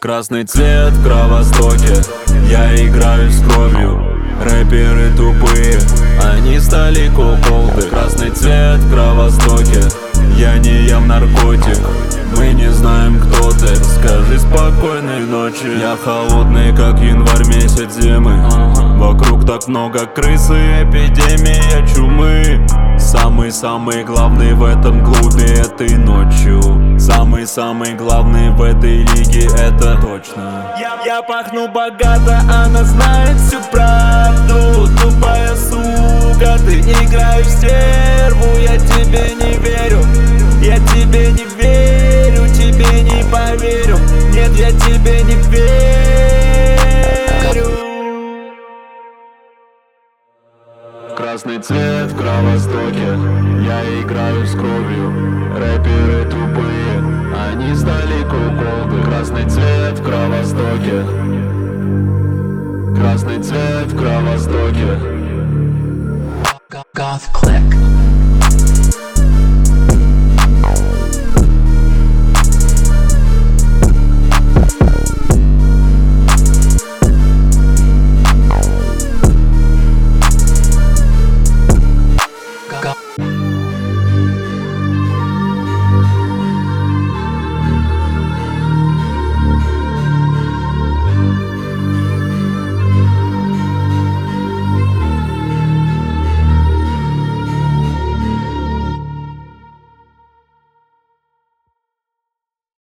Красный цвет в Кровостоке, я играю с кровью. Рэперы тупые, они стали куколды. Красный цвет в Кровостоке, я не ем наркотик. Мы не знаем, кто ты, скажи спокойной ночи. Я холодный, как январь, месяц зимы. Вокруг так много крысы, эпидемия чумы. Самый-самый главный в этом клубе этой ночью. Самый-самый главный в этой лиге, это точно. Я пахну богато, она знает всю правду. Тупая сука, ты играешь в стерву. Я тебе не верю, я тебе не верю, тебе не поверю. Нет, я тебе не верю. Красный цвет в Кровостоке, я играю с кровью. Рэперы тупые, они стали куколды. Красный цвет в Кровостоке, красный цвет в Кровостоке. Goth Click.